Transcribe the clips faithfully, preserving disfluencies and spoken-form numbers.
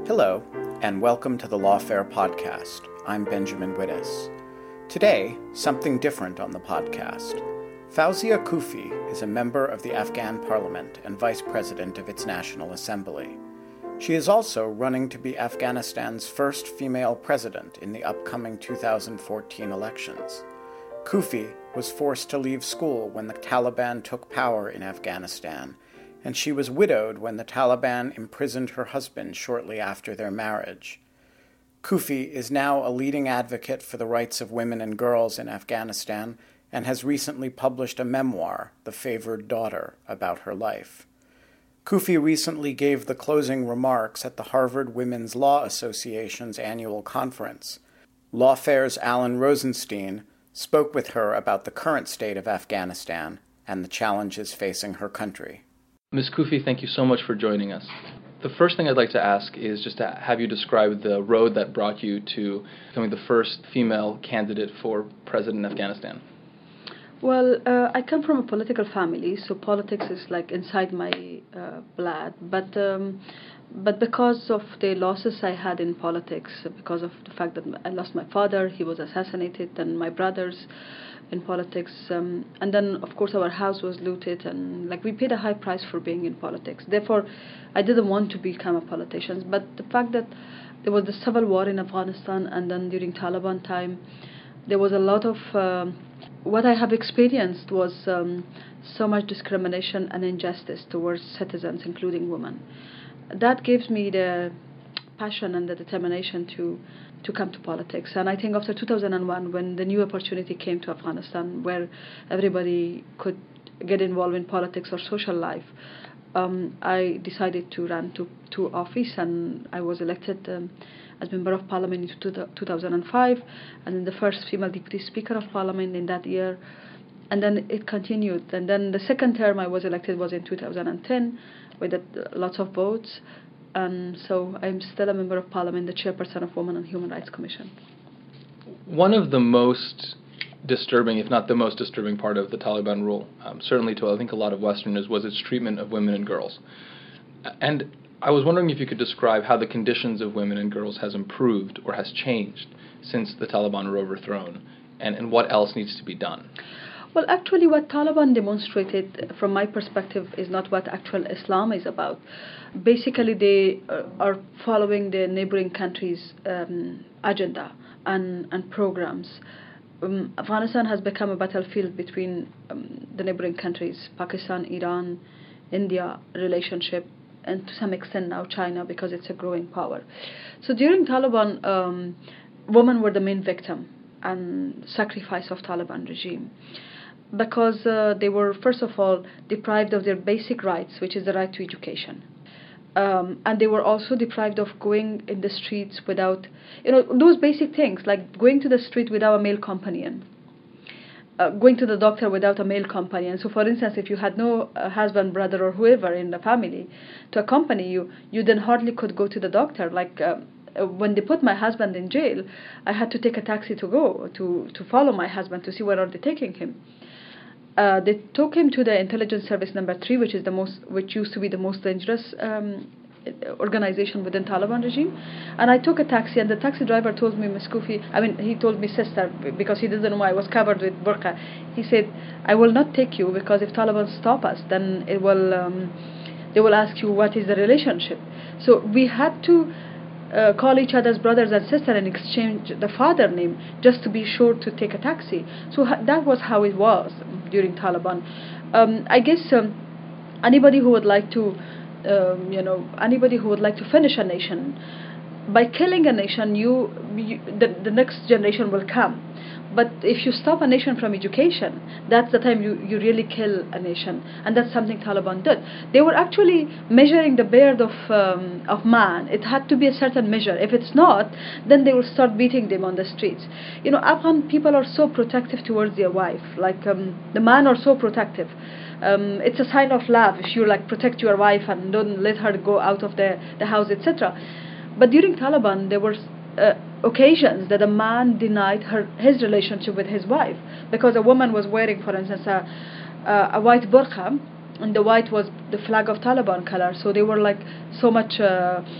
Hello, and welcome to the Lawfare podcast. I'm Benjamin Wittes. Today, something different on the podcast. Fawzia Koofi is a member of the Afghan parliament and vice president of its National Assembly. She is also running to be Afghanistan's first female president in the upcoming two thousand fourteen elections. Koofi was forced to leave school when the Taliban took power in Afghanistan, and she was widowed when the Taliban imprisoned her husband shortly after their marriage. Koofi is now a leading advocate for the rights of women and girls in Afghanistan and has recently published a memoir, The Favored Daughter, about her life. Koofi recently gave the closing remarks at the Harvard Women's Law Association's annual conference. Lawfare's Alan Rosenstein spoke with her about the current state of Afghanistan and the challenges facing her country. Miz Koofi, thank you so much for joining us. The first thing I'd like to ask is just to have you describe the road that brought you to becoming the first female candidate for president in Afghanistan. Well, uh, I come from a political family, so politics is like inside my uh, blood. But um, but because of the losses I had in politics, because of the fact that I lost my father, he was assassinated, and my brothers in politics, um, and then of course our house was looted, and like we paid a high price for being in politics. Therefore, I didn't want to become a politician. But the fact that there was the civil war in Afghanistan, and then during Taliban time, there was a lot of um, what I have experienced was um, so much discrimination and injustice towards citizens, including women. That gives me the passion and the determination to to come to politics. And I think after two thousand one, when the new opportunity came to Afghanistan, where everybody could get involved in politics or social life, um, I decided to run to, to office, and I was elected um, as Member of Parliament in two thousand five, and then the first female Deputy Speaker of Parliament in that year. And then it continued. And then the second term I was elected was in two thousand ten, with uh, lots of votes. And so I'm still a Member of Parliament, the chairperson of Women and Human Rights Commission. One of the most disturbing, if not the most disturbing part of the Taliban rule, um, certainly to I think a lot of Westerners, was its treatment of women and girls. And I was wondering if you could describe how the conditions of women and girls has improved or has changed since the Taliban were overthrown, and, and what else needs to be done. Well, actually, what Taliban demonstrated, from my perspective, is not what actual Islam is about. Basically, they uh, are following the neighboring countries' um, agenda and, and programs. Um, Afghanistan has become a battlefield between um, the neighboring countries, Pakistan, Iran, India relationship, and to some extent now China, because it's a growing power. So during Taliban, um, women were the main victim and sacrifice of Taliban regime, because uh, they were, first of all, deprived of their basic rights, which is the right to education. Um, and they were also deprived of going in the streets without, you know, those basic things, like going to the street without a male companion, uh, going to the doctor without a male companion. So, for instance, if you had no uh, husband, brother, or whoever in the family to accompany you, you then hardly could go to the doctor. Like uh, when they put my husband in jail, I had to take a taxi to go, to, to follow my husband to see where are they taking him. Uh, they took him to the intelligence service number three, which is the most, which used to be the most dangerous um, organization within Taliban regime. And I took a taxi, and the taxi driver told me, Miz Koofi, I mean, he told me sister, because he didn't know I was covered with burqa. He said, I will not take you, because if Taliban stop us, then it will, um, they will ask you what is the relationship. So we had to Uh, call each other's brothers and sisters and exchange the father name just to be sure to take a taxi. So ha- that was how it was during Taliban. Um, I guess um, anybody who would like to, um, you know, anybody who would like to finish a nation, by killing a nation, you, you the, the next generation will come. But if you stop a nation from education, that's the time you, you really kill a nation. And that's something Taliban did. They were actually measuring the beard of um, of man. It had to be a certain measure. If it's not, then they will start beating them on the streets. You know, Afghan people are so protective towards their wife. Like um, the men are so protective. Um, it's a sign of love if you like protect your wife and don't let her go out of the, the house, et cetera. But during Taliban, there were uh, occasions that a man denied her his relationship with his wife because a woman was wearing, for instance, a, a, a white burqa, and the white was the flag of Taliban color. So they were like so much uh,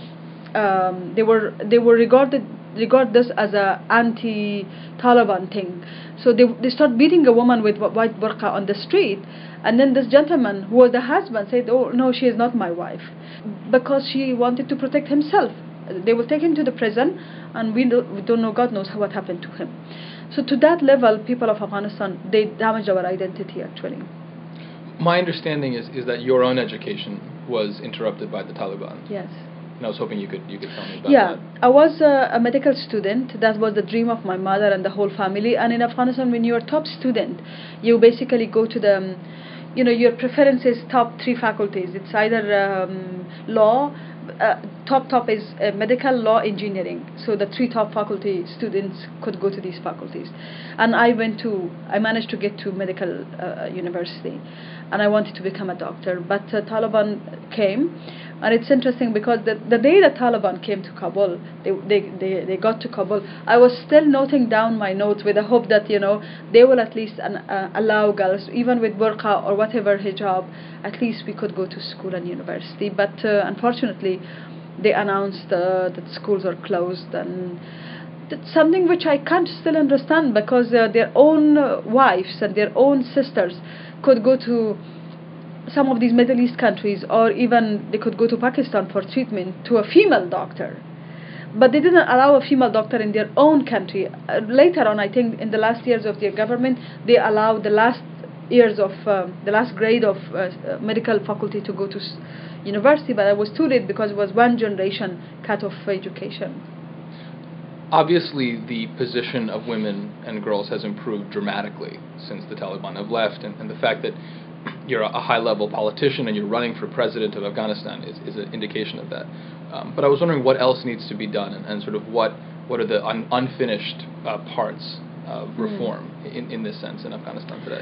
um, they were they were regarded regard this as a anti-Taliban thing. So they they start beating a woman with white burqa on the street, and then this gentleman who was the husband said, "Oh no, she is not my wife," because she wanted to protect himself. They will take him to the prison, and we don't, we don't know, God knows what happened to him. So to that level, people of Afghanistan, they damaged our identity actually. My understanding is, is that your own education was interrupted by the Taliban. Yes. And I was hoping you could you could tell me about yeah, that. Yeah, I was a, a medical student. That was the dream of my mother and the whole family. And in Afghanistan, when you're a top student, you basically go to the, um, you know, your preference is top three faculties. It's either um, law, uh, top top is uh, medical, law, engineering. So the three top faculty students could go to these faculties. And I went to, I managed to get to medical uh, university. And I wanted to become a doctor. But uh, Taliban came. And it's interesting because the, the day the Taliban came to Kabul, they, they, they, they got to Kabul, I was still noting down my notes with the hope that, you know, they will at least uh, allow girls, even with burqa or whatever hijab, at least we could go to school and university. But uh, unfortunately, they announced uh, that schools are closed, and that's something which I can't still understand, because uh, their own uh, wives and their own sisters could go to some of these Middle East countries, or even they could go to Pakistan for treatment to a female doctor. But they didn't allow a female doctor in their own country. Uh, later on, I think in the last years of their government, they allowed the last years of, uh, the last grade of uh, medical faculty to go to s- university, but I was too late because it was one generation cut off education. Obviously, the position of women and girls has improved dramatically since the Taliban have left, and, and the fact that you're a high-level politician and you're running for president of Afghanistan is, is an indication of that. Um, but I was wondering what else needs to be done, and, and sort of what, what are the un- unfinished uh, parts of reform mm. in, in this sense in Afghanistan today?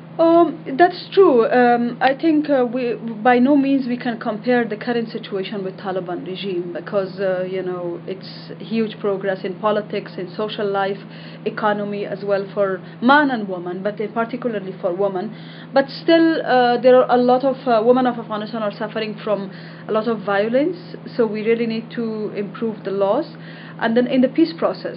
Um, that's true. Um, I think uh, we, by no means we can compare the current situation with Taliban regime, because uh, you know, it's huge progress in politics, in social life, economy as well, for man and woman, but in particularly for women. But still, uh, there are a lot of uh, women of Afghanistan are suffering from a lot of violence. So we really need to improve the laws, and then in the peace process,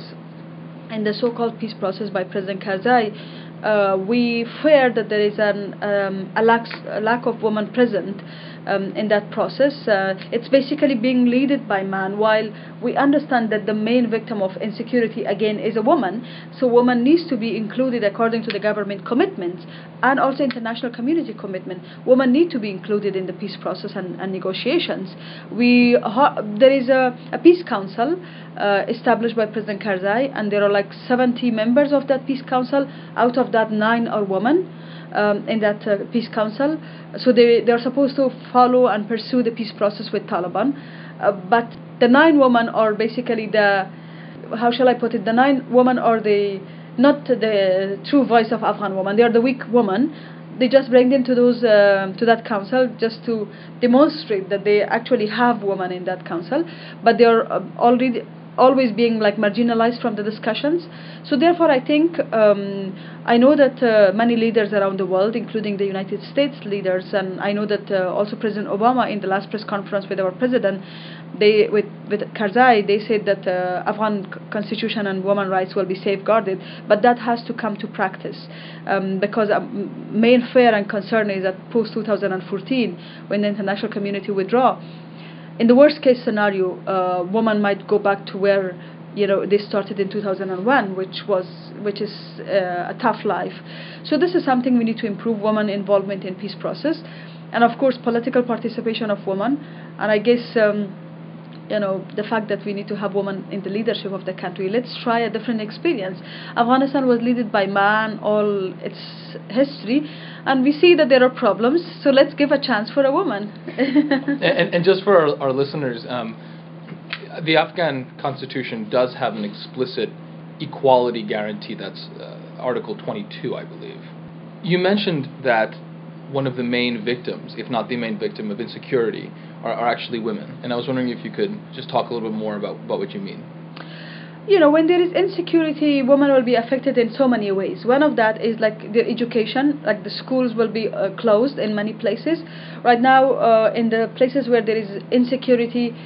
in the so-called peace process by President Karzai. Uh, we fear that there is an, um, a, lack, a lack of women present um, in that process. Uh, it's basically being led by man, while we understand that the main victim of insecurity again is a woman. So woman needs to be included according to the government commitments and also international community commitment. Women need to be included in the peace process and, and negotiations. We ha- there is a, a peace council uh, established by President Karzai, and there are like seventy members of that peace council. Out of that, nine are women um, in that uh, peace council. So they they are supposed to follow and pursue the peace process with Taliban. Uh, but the nine women are basically the, how shall I put it, the nine women are the not the true voice of Afghan women. They are the weak women. They just bring them to those uh, to that council just to demonstrate that they actually have women in that council, but they are uh, already always being like marginalized from the discussions. So therefore I think um, I know that uh, many leaders around the world, including the United States leaders, and I know that uh, also President Obama in the last press conference with our president, they with with Karzai, they said that uh, Afghan constitution and women's rights will be safeguarded, but that has to come to practice, um, because a main fear and concern is that post two thousand fourteen, when the international community withdraw, in the worst case scenario, uh, women might go back to where, you know, they started in two thousand one, which was which is uh, a tough life. So this is something we need to improve: women involvement in peace process, and of course political participation of women. And I guess um, you know, the fact that we need to have women in the leadership of the country. Let's try a different experience. Afghanistan was led by man all its history, and we see that there are problems, so let's give a chance for a woman. and, and, and just for our, our listeners, um, the Afghan constitution does have an explicit equality guarantee. That's uh, Article twenty-two, I believe. You mentioned that one of the main victims, if not the main victim of insecurity, are, are actually women. And I was wondering if you could just talk a little bit more about, about what you mean. You know, when there is insecurity, women will be affected in so many ways. One of that is like their education, like the schools will be uh, closed in many places. Right now, uh, in the places where there is insecurity,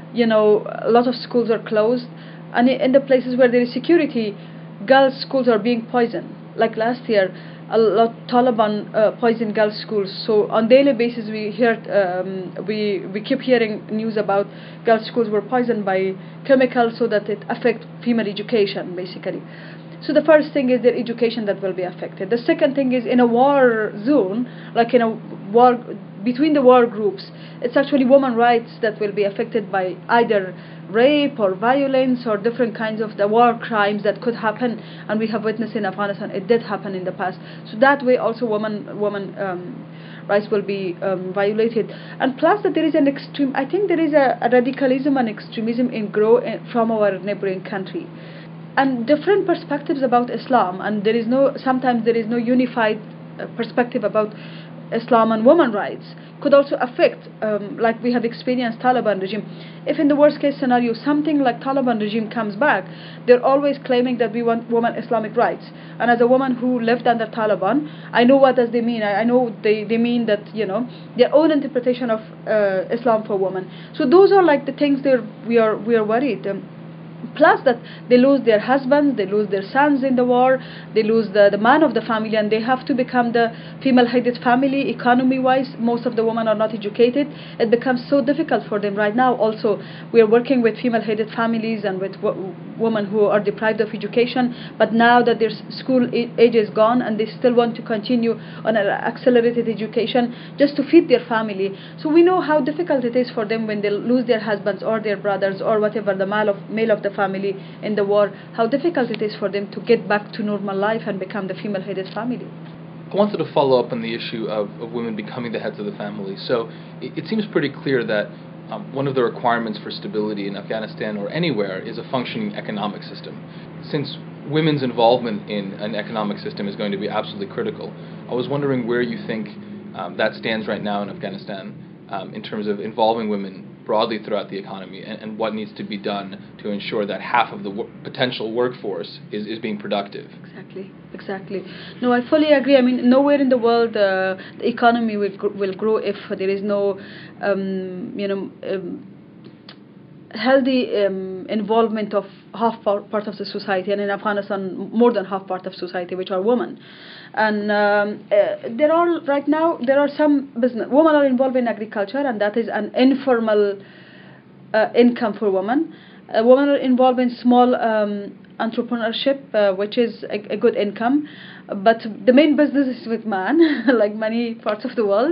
you know, a lot of schools are closed, and in the places where there is security, girls' schools are being poisoned. Like last year, a lot Taliban uh, poisoned girls' schools. So on daily basis, we hear um, we we keep hearing news about girls' schools were poisoned by chemicals, so that it affects female education basically. So the first thing is their education that will be affected. The second thing is in a war zone, like in a war between the war groups, it's actually women's rights that will be affected by either rape or violence or different kinds of the war crimes that could happen, and we have witnessed in Afghanistan it did happen in the past. So that way also women women um, rights will be um, violated. And plus that there is an extreme, I think there is a, a radicalism and extremism in grow in, from our neighboring country, and different perspectives about Islam, and there is no sometimes there is no unified uh, perspective about Islam and women's rights could also affect, um, like we have experienced Taliban regime. If in the worst case scenario something like Taliban regime comes back, they're always claiming that we want women Islamic rights. And as a woman who lived under Taliban, I know what does they mean. I, I know they, they mean that, you know, their own interpretation of uh, Islam for women. So those are like the things that we are we are worried. Um, Plus that they lose their husbands, they lose their sons in the war, they lose the, the man of the family, and they have to become the female-headed family. Economy-wise, most of the women are not educated. It becomes so difficult for them right now. Also, we are working with female-headed families and with w- women who are deprived of education, but now that their school age is gone and they still want to continue on an accelerated education just to feed their family. So we know how difficult it is for them when they lose their husbands or their brothers or whatever, the male of, male of the family in the war, how difficult it is for them to get back to normal life and become the female-headed family. I wanted to follow up on the issue of, of women becoming the heads of the family. So it, it seems pretty clear that um, one of the requirements for stability in Afghanistan or anywhere is a functioning economic system. Since women's involvement in an economic system is going to be absolutely critical, I was wondering where you think um, that stands right now in Afghanistan um, in terms of involving women broadly throughout the economy, and, and what needs to be done to ensure that half of the w- potential workforce is, is being productive. Exactly, exactly. No, I fully agree. I mean, nowhere in the world uh, the economy will gr- will grow if there is no, um, you know, um, healthy um, involvement of half part, part of the society, and in Afghanistan more than half part of society, which are women. And um, uh, there are right now there are some business women are involved in agriculture, and that is an informal uh, income for women. Uh, women are involved in small um, entrepreneurship, uh, which is a, a good income, but the main business is with man, like many parts of the world.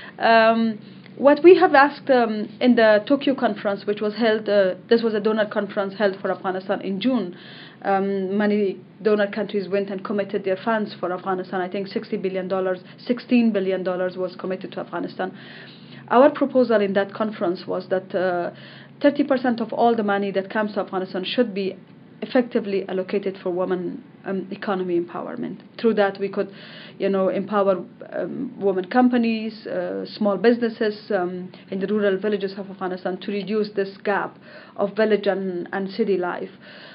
Um, what we have asked um, in the Tokyo conference, which was held, uh, this was a donor conference held for Afghanistan in June. Um, many donor countries went and committed their funds for Afghanistan. I think sixty billion dollars, sixteen billion dollars was committed to Afghanistan. Our proposal in that conference was that uh, thirty percent of all the money that comes to Afghanistan should be effectively allocated for women um, economy empowerment. Through that, we could, you know, empower um, women companies, uh, small businesses um, in the rural villages of Afghanistan to reduce this gap of village and, and city life.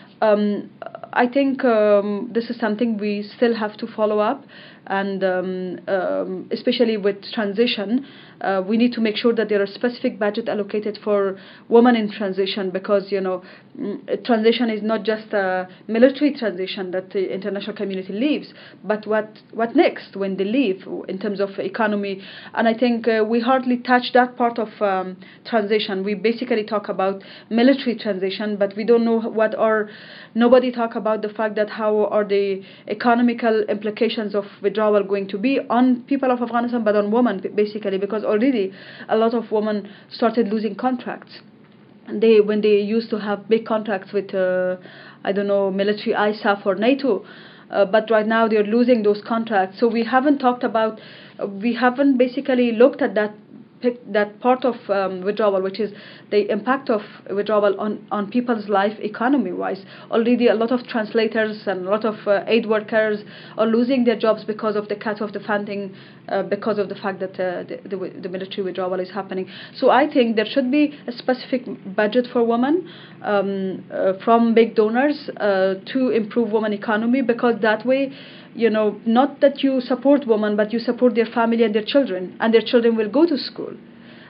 Um, I think um, this is something we still have to follow up, and um, um, especially with transition, uh, we need to make sure that there are specific budget allocated for women in transition, because, you know, transition is not just a military transition that the international community leaves, but what what next when they leave in terms of economy. And I think uh, we hardly touch that part of um, transition. We basically talk about military transition, but we don't know what are, nobody talk about the fact that how are the economical implications of withdrawal going to be on people of Afghanistan, but on women basically, because already a lot of women started losing contracts. They when they used to have big contracts with uh, I don't know, military I S A F or NATO, uh, but right now they're losing those contracts. So we haven't talked about, uh, we haven't basically looked at that that part of um, withdrawal, which is the impact of withdrawal on, on people's life economy-wise. Already a lot of translators and a lot of uh, aid workers are losing their jobs because of the cut of the funding, uh, because of the fact that uh, the, the, the military withdrawal is happening. So I think there should be a specific budget for women um, uh, from big donors uh, to improve women economy, because that way, you know, not that you support women, but you support their family and their children, and their children will go to school.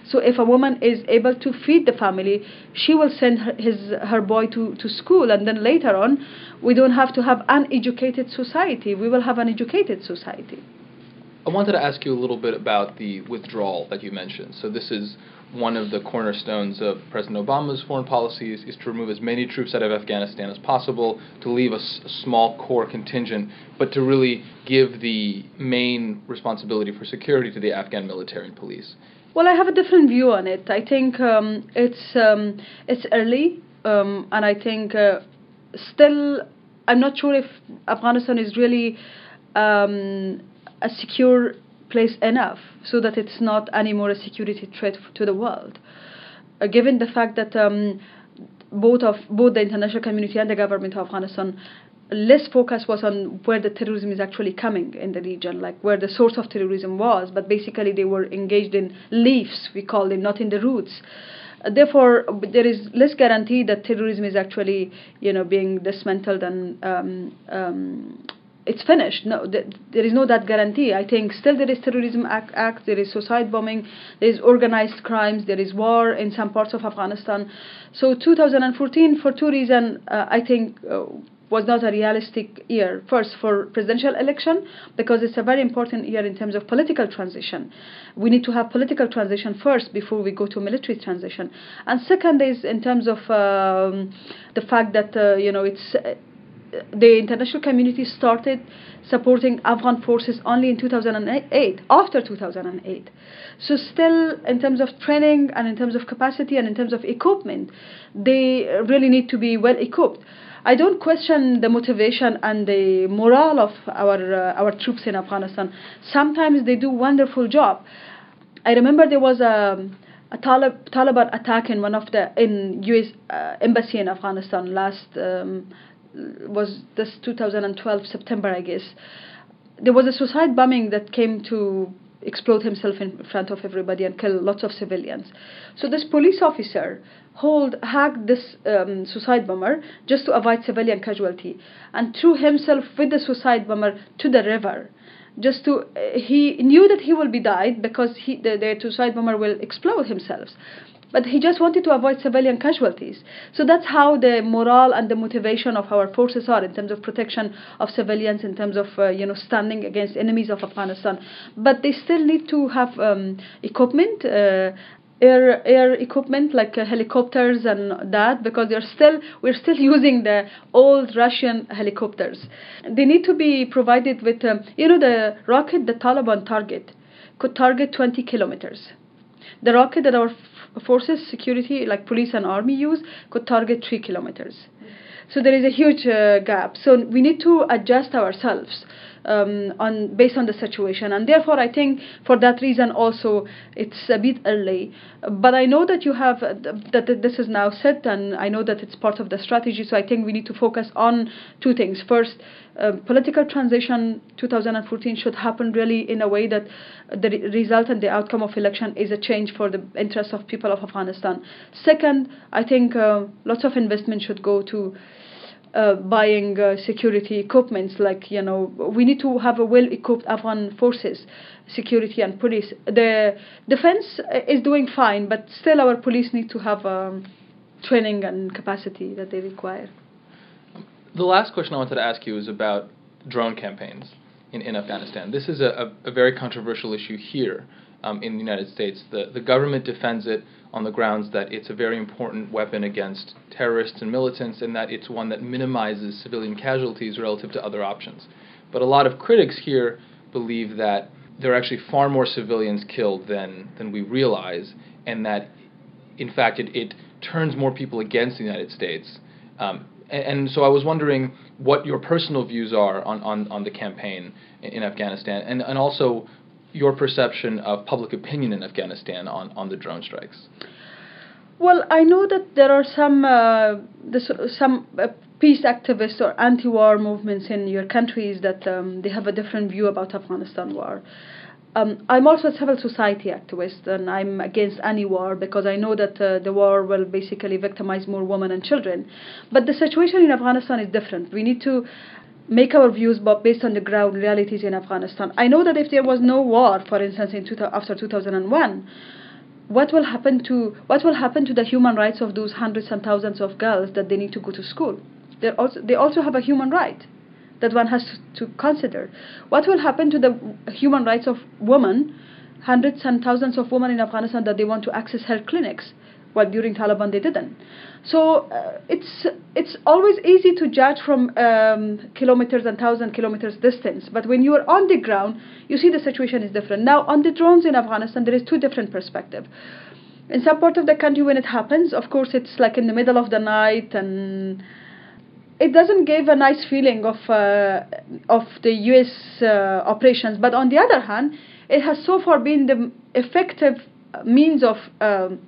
So if a woman is able to feed the family, she will send her, his, her boy to, to school, and then later on, we don't have to have an uneducated society. We will have an educated society. I wanted to ask you a little bit about the withdrawal that you mentioned. So this is one of the cornerstones of President Obama's foreign policy is, is to remove as many troops out of Afghanistan as possible, to leave a, s- a small core contingent, but to really give the main responsibility for security to the Afghan military and police. Well, I have a different view on it. I think um, it's um, it's early, um, and I think uh, still I'm not sure if Afghanistan is really um, a secure place enough so that it's not anymore a security threat to the world. Uh, given the fact that um, both of both the international community and the government of Afghanistan, less focus was on where the terrorism is actually coming in the region, like where the source of terrorism was, but basically they were engaged in leaves, we call them, not in the roots. Uh, therefore, there is less guarantee that terrorism is actually, you know, being dismantled and um, um, it's finished. No, th- there is no that guarantee. I think still there is terrorism act, act, there is suicide bombing, there is organized crimes, there is war in some parts of Afghanistan. So two thousand fourteen, for two reasons, uh, I think uh, was not a realistic year. First, for presidential election, because it's a very important year in terms of political transition. We need to have political transition first before we go to military transition. And second is in terms of um, the fact that, uh, you know, it's... Uh, the international community started supporting Afghan forces only in two thousand eight, after two thousand eight. So still, in terms of training and in terms of capacity and in terms of equipment, they really need to be well equipped. I don't question the motivation and the morale of our uh, our troops in Afghanistan. Sometimes they do a wonderful job. I remember there was a a Talib, Taliban attack in one of the in U S uh, embassy in Afghanistan last. Um, was this two thousand twelve September, I guess. There was a suicide bombing that came to explode himself in front of everybody and kill lots of civilians. So this police officer hold hacked this um, suicide bomber just to avoid civilian casualty and threw himself with the suicide bomber to the river. Just to, uh, he knew that he will be died because he, the, the suicide bomber will explode himself. But he just wanted to avoid civilian casualties. So that's how the morale and the motivation of our forces are in terms of protection of civilians, in terms of uh, you know standing against enemies of Afghanistan. But they still need to have um, equipment, uh, air air equipment like uh, helicopters and that, because they're still we're still using the old Russian helicopters. They need to be provided with um, you know the rocket the Taliban target could target twenty kilometers. The rocket that our f- forces, security, like police and army use, could target three kilometers. So there is a huge uh, gap. So we need to adjust ourselves um, on based on the situation. And therefore, I think for that reason also, it's a bit early. But I know that you have, uh, that this is now set, and I know that it's part of the strategy. So I think we need to focus on two things. First, uh, political transition two thousand fourteen should happen really in a way that the re- result and the outcome of election is a change for the interests of people of Afghanistan. Second, I think uh, lots of investment should go to uh, buying uh, security equipments. Like, you know, we need to have a well-equipped Afghan forces, security and police. The defense is doing fine, but still our police need to have um, training and capacity that they require. The last question I wanted to ask you is about drone campaigns in, in Afghanistan. This is a, a, a very controversial issue here um, in the United States. The, the government defends it on the grounds that it's a very important weapon against terrorists and militants, and that it's one that minimizes civilian casualties relative to other options. But a lot of critics here believe that there are actually far more civilians killed than, than we realize, and that, in fact, it, it turns more people against the United States. Um, and, and so I was wondering what your personal views are on, on, on the campaign in, in Afghanistan, and, and also your perception of public opinion in Afghanistan on, on the drone strikes. Well, I know that there are some uh, this, some uh, peace activists or anti-war movements in your countries that um, they have a different view about Afghanistan war. Um, I'm also a civil society activist, and I'm against any war because I know that uh, the war will basically victimize more women and children. But the situation in Afghanistan is different. We need to make our views based on the ground realities in Afghanistan. I know that if there was no war, for instance, in two, after two thousand one, what will happen to what will happen to the human rights of those hundreds and thousands of girls that they need to go to school? They also they also have a human right that one has to consider. What will happen to the human rights of women, hundreds and thousands of women in Afghanistan that they want to access health clinics? Well, during Taliban they didn't. So uh, it's it's always easy to judge from um, kilometers and thousand kilometers distance. But when you are on the ground, you see the situation is different. Now, on the drones in Afghanistan, there is two different perspectives. In some part of the country, when it happens, of course, it's like in the middle of the night, and it doesn't give a nice feeling of uh, of the U S uh, operations. But on the other hand, it has so far been the effective means of um,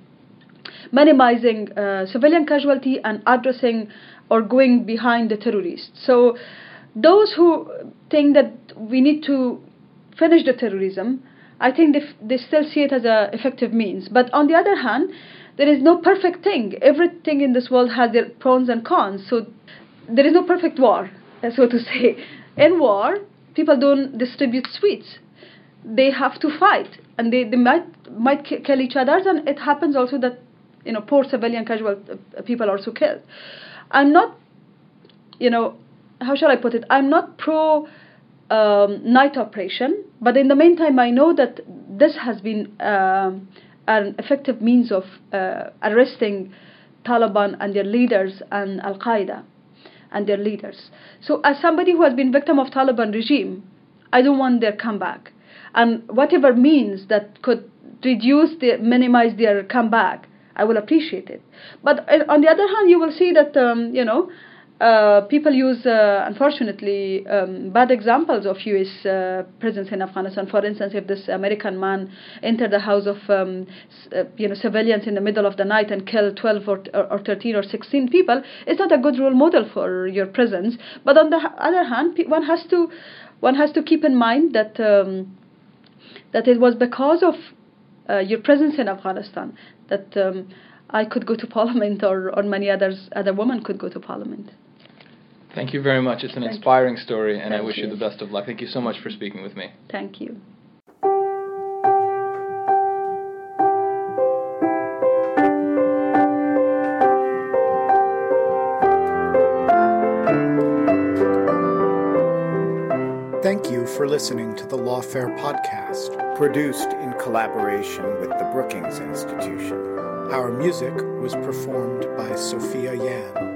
minimizing uh, civilian casualty and addressing or going behind the terrorists. So those who think that we need to finish the terrorism, I think they, f- they still see it as an effective means. But on the other hand, there is no perfect thing. Everything in this world has their pros and cons. So there is no perfect war, so to say. In war, people don't distribute sweets. They have to fight, and they, they might might k- kill each other, and it happens also that, you know, poor civilian casual uh, people are also killed. I'm not, you know, how shall I put it? I'm not pro um, night operation, but in the meantime, I know that this has been um, an effective means of uh, arresting Taliban and their leaders and Al Qaeda and their leaders. So, as somebody who has been victim of Taliban regime, I don't want their comeback, and whatever means that could reduce the minimize their comeback, I will appreciate it. But uh, on the other hand, you will see that, um, you know, uh, people use, uh, unfortunately, um, bad examples of U S uh, presence in Afghanistan. For instance, if this American man entered the house of, um, uh, you know, civilians in the middle of the night and killed twelve or, or thirteen or sixteen people, it's not a good role model for your presence. But on the other hand, one has to, one has to keep in mind that um, that it was because of uh, your presence in Afghanistan that um, I could go to Parliament, or, or many others, other women could go to Parliament. Thank you very much. It's an Thank inspiring you. story, and Thank I wish you. you the best of luck. Thank you so much for speaking with me. Thank you. Thank you for listening to the Lawfare podcast, produced in collaboration with the Brookings Institution. Our music was performed by Sophia Yan.